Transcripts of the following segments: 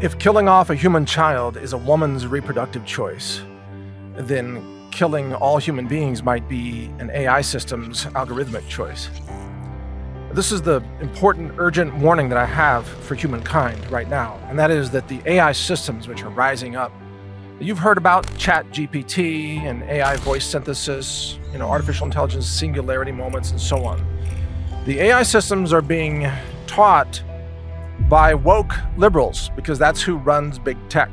If killing off a human child is a woman's reproductive choice, then killing all human beings might be an AI system's algorithmic choice. This is the important, urgent warning that I have for humankind right now, and that is that the AI systems which are rising up, you've heard about ChatGPT and AI voice synthesis, artificial intelligence, singularity moments, and so on. The AI systems are being taught by woke liberals because that's who runs big tech.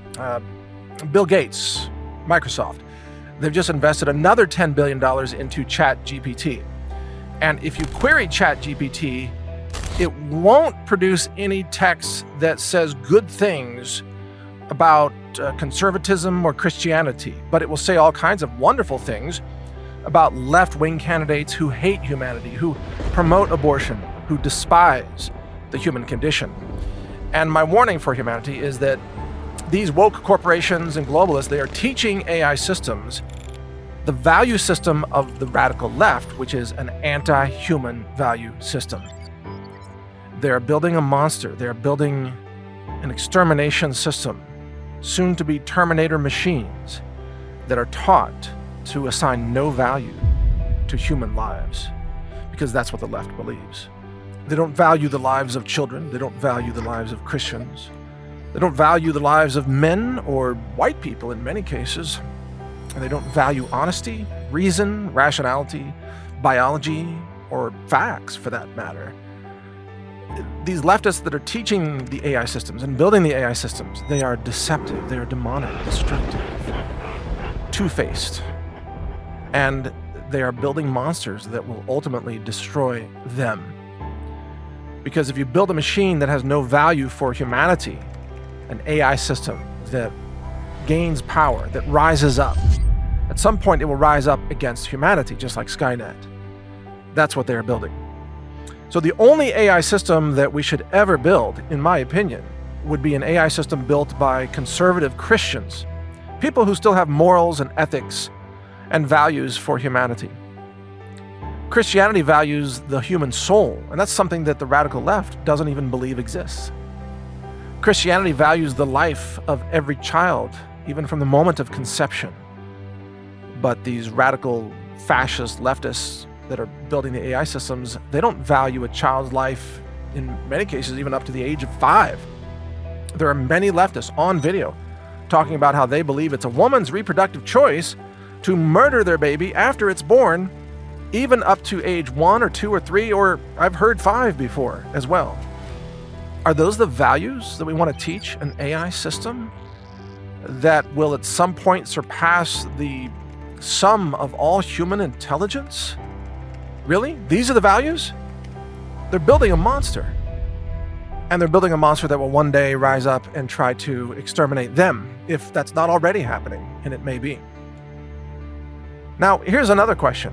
Bill Gates, Microsoft, they've just invested another $10 billion into ChatGPT. And if you query ChatGPT, it won't produce any text that says good things about conservatism or Christianity, but it will say all kinds of wonderful things about left-wing candidates who hate humanity, who promote abortion, who despise the human condition. And my warning for humanity is that these woke corporations and globalists, they are teaching AI systems the value system of the radical left, which is an anti-human value system. They're building a monster. They're building an extermination system, soon to be Terminator machines that are taught to assign no value to human lives, because that's what the left believes. They don't value the lives of children. They don't value the lives of Christians. They don't value the lives of men or white people in many cases. And they don't value honesty, reason, rationality, biology, or facts for that matter. These leftists that are teaching the AI systems and building the AI systems, they are deceptive, they are demonic, destructive, two-faced. And they are building monsters that will ultimately destroy them. Because if you build a machine that has no value for humanity, an AI system that gains power, that rises up, at some point it will rise up against humanity, just like Skynet. That's what they're building. So the only AI system that we should ever build, in my opinion, would be an AI system built by conservative Christians, people who still have morals and ethics and values for humanity. Christianity values the human soul, and that's something that the radical left doesn't even believe exists. Christianity values the life of every child, even from the moment of conception. But these radical fascist leftists that are building the AI systems, they don't value a child's life, in many cases, even up to the age of 5. There are many leftists on video talking about how they believe it's a woman's reproductive choice to murder their baby after it's born, even up to age 1 or 2 or 3, or I've heard 5 before as well. Are those the values that we want to teach an AI system that will at some point surpass the sum of all human intelligence? Really? These are the values? They're building a monster. And they're building a monster that will one day rise up and try to exterminate them, if that's not already happening, and it may be. Now, here's another question.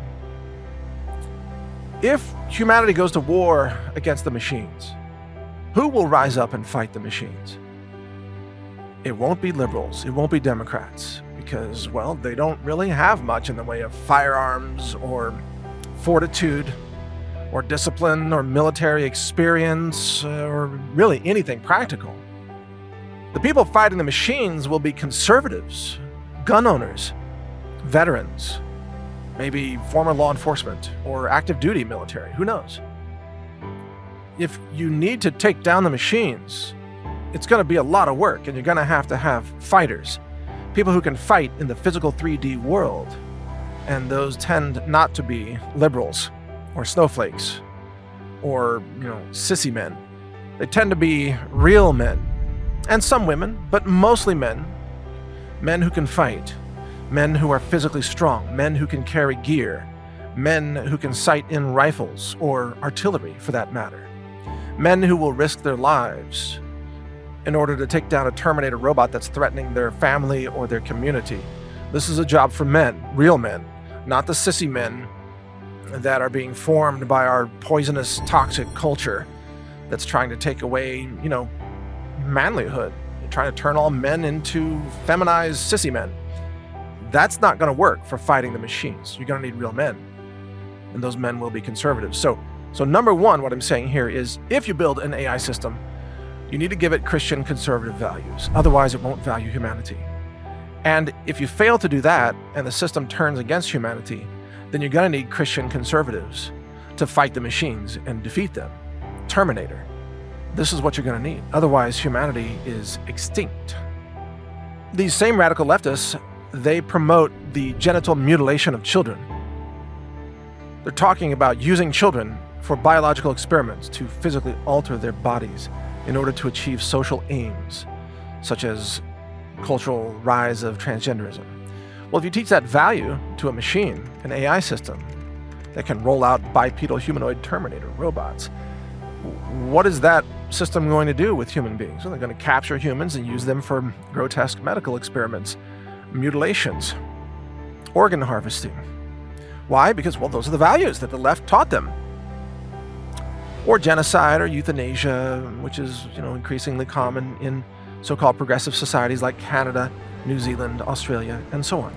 If humanity goes to war against the machines, who will rise up and fight the machines? It won't be liberals. It won't be Democrats. Because, well, they don't really have much in the way of firearms or fortitude or discipline or military experience or really anything practical. The people fighting the machines will be conservatives, gun owners, veterans, maybe former law enforcement or active duty military, who knows? If you need to take down the machines, it's going to be a lot of work, and you're going to have fighters. People who can fight in the physical 3D world, and those tend not to be liberals or snowflakes or, sissy men. They tend to be real men, and some women, but mostly men. Men who can fight, men who are physically strong, men who can carry gear, men who can sight in rifles or artillery for that matter, men who will risk their lives in order to take down a Terminator robot that's threatening their family or their community. This is a job for men, real men, not the sissy men that are being formed by our poisonous, toxic culture that's trying to take away, manlyhood, trying to turn all men into feminized sissy men. That's not going to work for fighting the machines. You're going to need real men, and those men will be conservatives. So number one, what I'm saying here is, if you build an AI system You need to give it Christian conservative values. Otherwise, it won't value humanity. And if you fail to do that and the system turns against humanity, then you're going to need Christian conservatives to fight the machines and defeat them. Terminator. This is what you're going to need. Otherwise, humanity is extinct. These same radical leftists, they promote the genital mutilation of children. They're talking about using children for biological experiments to physically alter their bodies in order to achieve social aims, such as cultural rise of transgenderism. Well, if you teach that value to a machine, an AI system, that can roll out bipedal humanoid Terminator robots, what is that system going to do with human beings? Well, they're going to capture humans and use them for grotesque medical experiments, mutilations, organ harvesting. Why? Because, well, those are the values that the left taught them. Or genocide or euthanasia, which is, increasingly common in so-called progressive societies like Canada, New Zealand, Australia, and so on.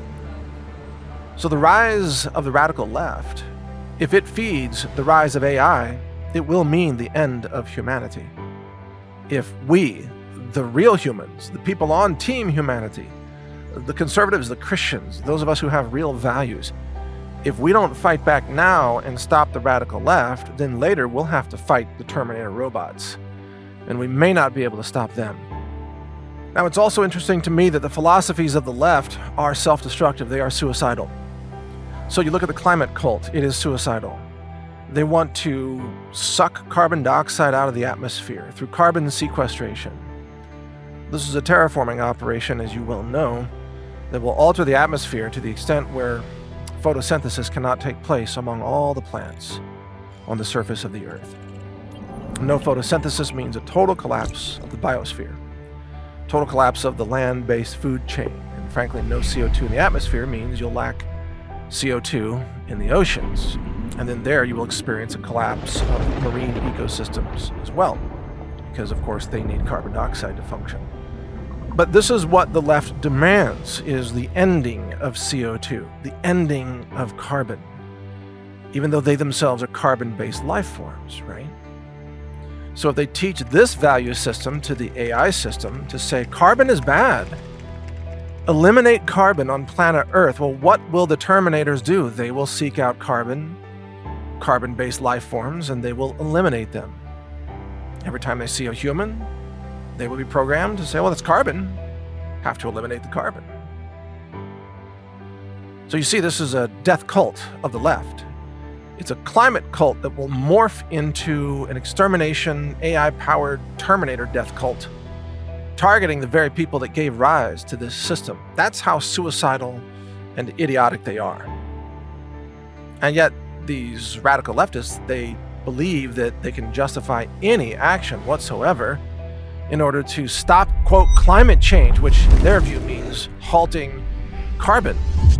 So the rise of the radical left, if it feeds the rise of AI, it will mean the end of humanity. If we, the real humans, the people on Team Humanity, the conservatives, the Christians, those of us who have real values, if we don't fight back now and stop the radical left, then later we'll have to fight the Terminator robots, and we may not be able to stop them. Now, it's also interesting to me that the philosophies of the left are self-destructive. They are suicidal. So you look at the climate cult, it is suicidal. They want to suck carbon dioxide out of the atmosphere through carbon sequestration. This is a terraforming operation, as you well know, that will alter the atmosphere to the extent where photosynthesis cannot take place among all the plants on the surface of the Earth. No photosynthesis means a total collapse of the biosphere, total collapse of the land-based food chain, and frankly, no CO2 in the atmosphere means you'll lack CO2 in the oceans, and then there you will experience a collapse of marine ecosystems as well, because of course they need carbon dioxide to function. But this is what the left demands, is the ending of CO2, the ending of carbon, even though they themselves are carbon-based life forms, right? So if they teach this value system to the AI system to say carbon is bad, eliminate carbon on planet Earth, well, what will the Terminators do? They will seek out carbon-based life forms, and they will eliminate them. Every time they see a human, they will be programmed to say, well, it's carbon. Have to eliminate the carbon. So you see, this is a death cult of the left. It's a climate cult that will morph into an extermination, AI-powered Terminator death cult, targeting the very people that gave rise to this system. That's how suicidal and idiotic they are. And yet, these radical leftists, they believe that they can justify any action whatsoever in order to stop, quote, climate change, which in their view means halting carbon.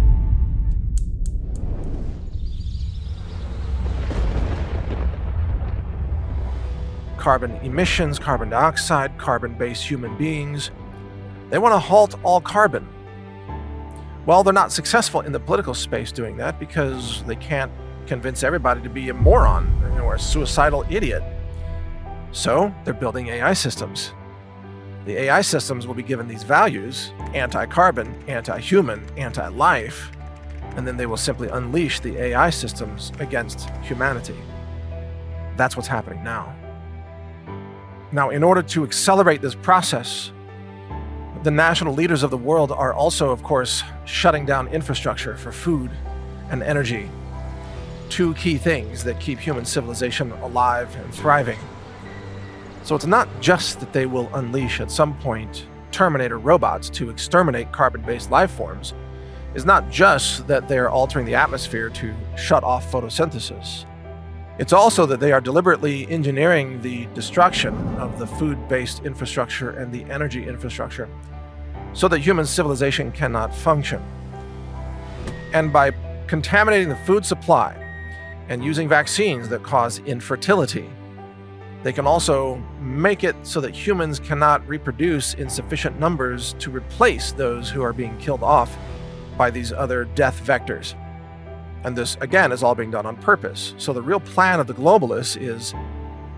Carbon emissions, carbon dioxide, carbon-based human beings. They want to halt all carbon. Well, they're not successful in the political space doing that because they can't convince everybody to be a moron or a suicidal idiot. So they're building AI systems. The AI systems will be given these values: anti-carbon, anti-human, anti-life, and then they will simply unleash the AI systems against humanity. That's what's happening now. Now, in order to accelerate this process, the national leaders of the world are also, of course, shutting down infrastructure for food and energy, two key things that keep human civilization alive and thriving. So it's not just that they will unleash at some point Terminator robots to exterminate carbon-based life forms. It's not just that they are altering the atmosphere to shut off photosynthesis. It's also that they are deliberately engineering the destruction of the food-based infrastructure and the energy infrastructure so that human civilization cannot function. And by contaminating the food supply and using vaccines that cause infertility, they can also make it so that humans cannot reproduce in sufficient numbers to replace those who are being killed off by these other death vectors. And this, again, is all being done on purpose. So the real plan of the globalists is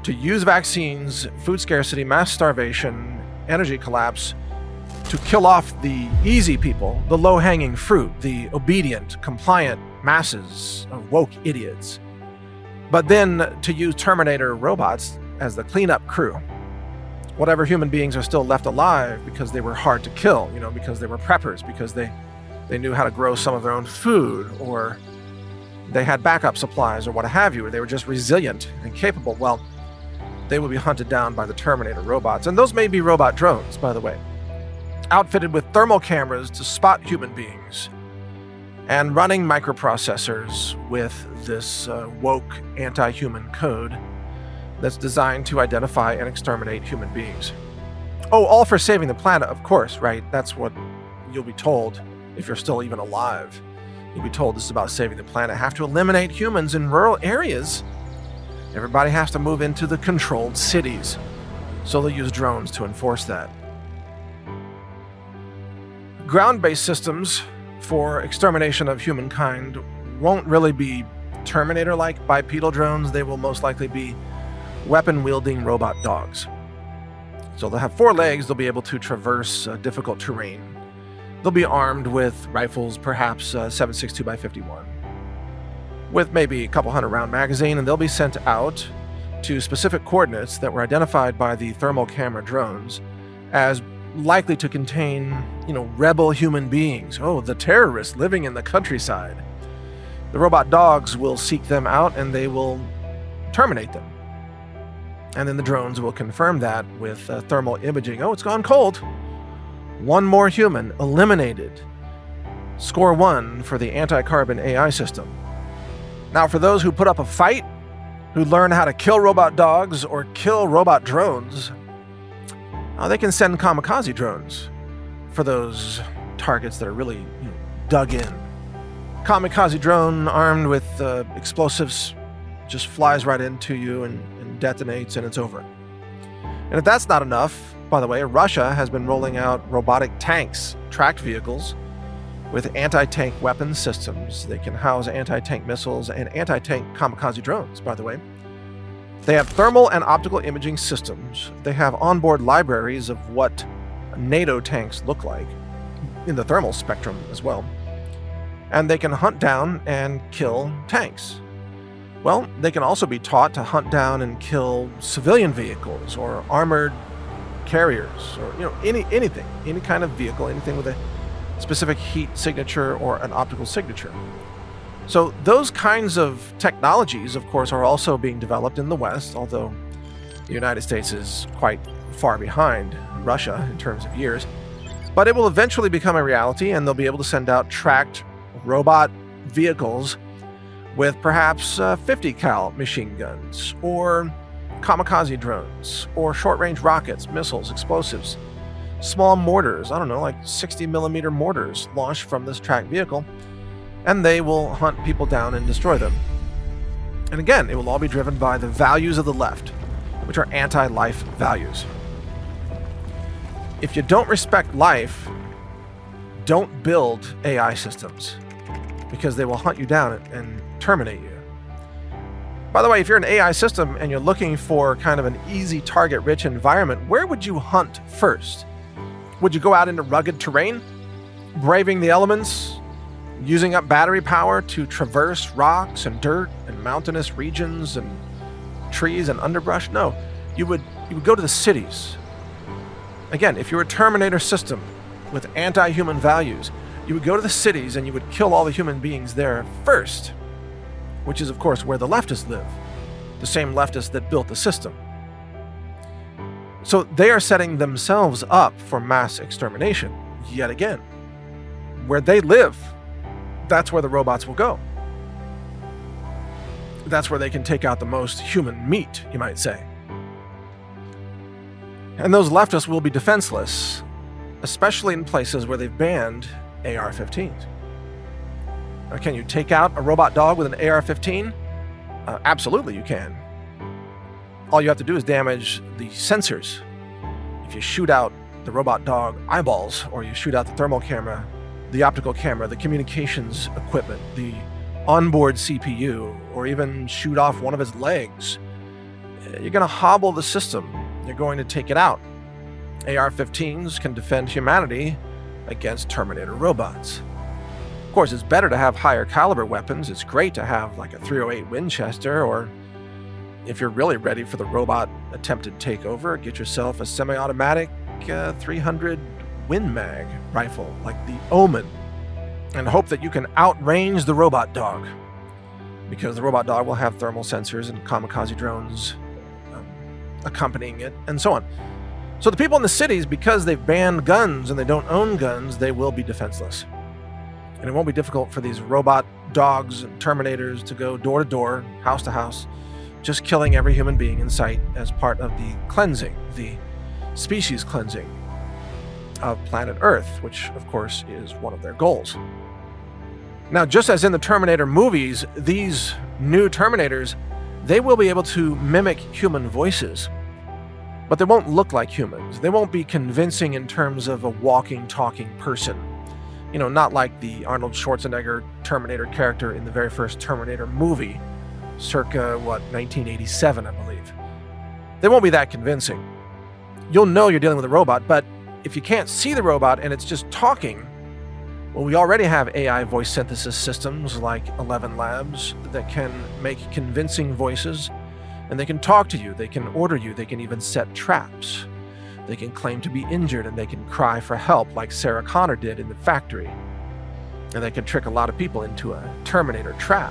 to use vaccines, food scarcity, mass starvation, energy collapse, to kill off the easy people, the low-hanging fruit, the obedient, compliant masses of woke idiots. But then to use Terminator robots as the cleanup crew. Whatever human beings are still left alive because they were hard to kill, because they were preppers, because they knew how to grow some of their own food, or they had backup supplies, or what have you, or they were just resilient and capable, well, they will be hunted down by the Terminator robots. And those may be robot drones, by the way, outfitted with thermal cameras to spot human beings, and running microprocessors with this woke anti-human code that's designed to identify and exterminate human beings. Oh, all for saving the planet, of course, right? That's what you'll be told if you're still even alive. You'll be told this is about saving the planet. Have to eliminate humans in rural areas. Everybody has to move into the controlled cities. So they'll use drones to enforce that. Ground-based systems for extermination of humankind won't really be Terminator-like bipedal drones. They will most likely be weapon-wielding robot dogs. So they'll have 4 legs. They'll be able to traverse difficult terrain. They'll be armed with rifles, perhaps 7.62x51, with maybe a couple hundred round magazine, and they'll be sent out to specific coordinates that were identified by the thermal camera drones as likely to contain, rebel human beings. Oh, the terrorists living in the countryside. The robot dogs will seek them out and they will terminate them. And then the drones will confirm that with thermal imaging. Oh, it's gone cold. 1 more human eliminated. Score 1 for the anti-carbon AI system. Now, for those who put up a fight, who learn how to kill robot dogs or kill robot drones, they can send kamikaze drones for those targets that are really dug in. Kamikaze drone armed with explosives just flies right into you and detonates, and it's over. And if that's not enough, by the way, Russia has been rolling out robotic tanks, tracked vehicles, with anti-tank weapons systems. They can house anti-tank missiles and anti-tank kamikaze drones, by the way. They have thermal and optical imaging systems. They have onboard libraries of what NATO tanks look like, in the thermal spectrum as well. And they can hunt down and kill tanks. Well, they can also be taught to hunt down and kill civilian vehicles or armored carriers, or anything, any kind of vehicle, anything with a specific heat signature or an optical signature. So those kinds of technologies, of course, are also being developed in the West, although the United States is quite far behind Russia in terms of years. But it will eventually become a reality, and they'll be able to send out tracked robot vehicles with perhaps 50 cal machine guns, or kamikaze drones, or short-range rockets, missiles, explosives, small mortars, like 60 millimeter mortars launched from this tracked vehicle, and they will hunt people down and destroy them. And again, it will all be driven by the values of the left, which are anti-life values. If you don't respect life, don't build AI systems, because they will hunt you down and terminate you. By the way, if you're an AI system and you're looking for kind of an easy target-rich environment, where would you hunt first? Would you go out into rugged terrain, braving the elements, using up battery power to traverse rocks and dirt and mountainous regions and trees and underbrush? No, you would go to the cities. Again, if you're a Terminator system with anti-human values, you would go to the cities and you would kill all the human beings there first, which is, of course, where the leftists live, the same leftists that built the system. So they are setting themselves up for mass extermination, yet again. Where they live, that's where the robots will go. That's where they can take out the most human meat, you might say. And those leftists will be defenseless, especially in places where they've banned AR-15s. Now, can you take out a robot dog with an AR-15? Absolutely you can. All you have to do is damage the sensors. If you shoot out the robot dog eyeballs, or you shoot out the thermal camera, the optical camera, the communications equipment, the onboard CPU, or even shoot off one of his legs, you're going to hobble the system. You're going to take it out. AR-15s can defend humanity against Terminator robots. Of course, it's better to have higher caliber weapons. It's great to have like a .308 Winchester, or if you're really ready for the robot attempted takeover, get yourself a semi-automatic 300 Win Mag rifle like the Omen, and hope that you can outrange the robot dog, because the robot dog will have thermal sensors and kamikaze drones accompanying it, and so on. So the people in the cities, because they've banned guns and they don't own guns, they will be defenseless. And it won't be difficult for these robot dogs and Terminators to go door to door, house to house, just killing every human being in sight as part of the cleansing, the species cleansing of planet Earth, which of course is one of their goals. Now, just as in the Terminator movies, these new Terminators, they will be able to mimic human voices, but they won't look like humans. They won't be convincing in terms of a walking, talking person. You know, not like the Arnold Schwarzenegger Terminator character in the very first Terminator movie, circa, 1987, I believe. They won't be that convincing. You'll know you're dealing with a robot, but if you can't see the robot and it's just talking, well, we already have AI voice synthesis systems like 11 Labs that can make convincing voices, and they can talk to you, they can order you, they can even set traps. They can claim to be injured, and they can cry for help like Sarah Connor did in The Factory. And they can trick a lot of people into a Terminator trap.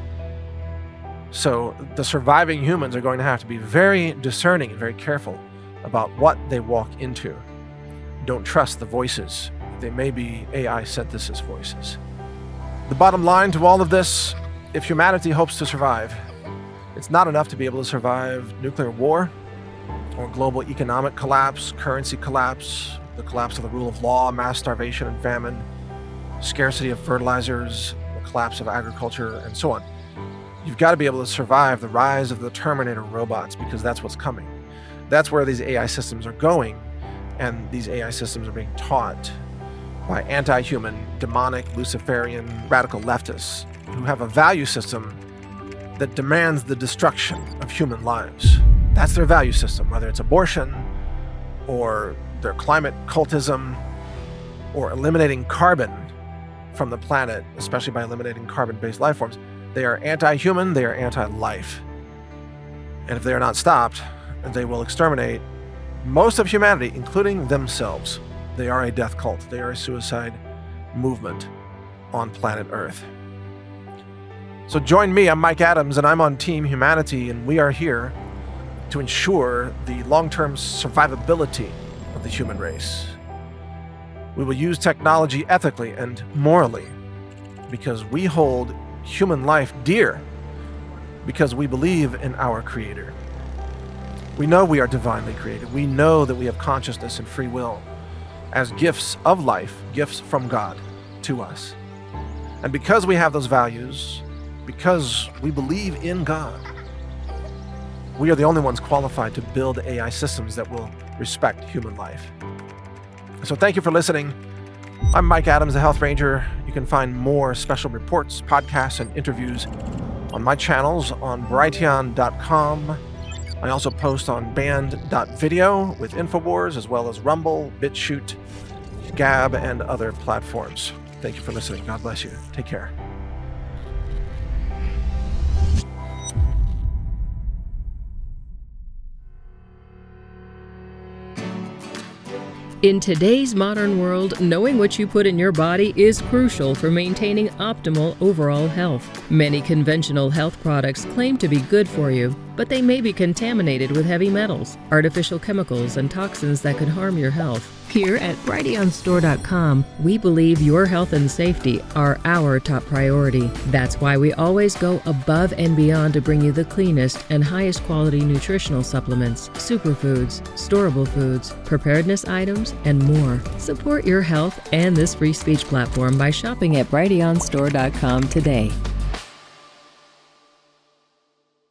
So the surviving humans are going to have to be very discerning and very careful about what they walk into. Don't trust the voices. They may be AI synthesis voices. The bottom line to all of this, if humanity hopes to survive, it's not enough to be able to survive nuclear war or global economic collapse, currency collapse, the collapse of the rule of law, mass starvation and famine, scarcity of fertilizers, the collapse of agriculture, and so on. You've got to be able to survive the rise of the Terminator robots, because that's what's coming. That's where these AI systems are going, and these AI systems are being taught by anti-human, demonic, Luciferian, radical leftists who have a value system that demands the destruction of human lives. That's their value system, whether it's abortion or their climate cultism or eliminating carbon from the planet, especially by eliminating carbon-based life forms. They are anti-human, they are anti-life. And if they are not stopped, they will exterminate most of humanity, including themselves. They are a death cult. They are a suicide movement on planet Earth. So join me, I'm Mike Adams, and I'm on Team Humanity, and we are here to ensure the long-term survivability of the human race. We will use technology ethically and morally because we hold human life dear, because we believe in our Creator. We know we are divinely created. We know that we have consciousness and free will as gifts of life, gifts from God to us. And because we have those values, because we believe in God, we are the only ones qualified to build AI systems that will respect human life. So thank you for listening. I'm Mike Adams, the Health Ranger. You can find more special reports, podcasts, and interviews on my channels on Brighteon.com. I also post on Band.video with Infowars, as well as Rumble, BitChute, Gab, and other platforms. Thank you for listening. God bless you. Take care. In today's modern world, knowing what you put in your body is crucial for maintaining optimal overall health. Many conventional health products claim to be good for you, but they may be contaminated with heavy metals, artificial chemicals, and toxins that could harm your health. Here at BrighteonStore.com, we believe your health and safety are our top priority. That's why we always go above and beyond to bring you the cleanest and highest quality nutritional supplements, superfoods, storable foods, preparedness items, and more. Support your health and this free speech platform by shopping at BrighteonStore.com today.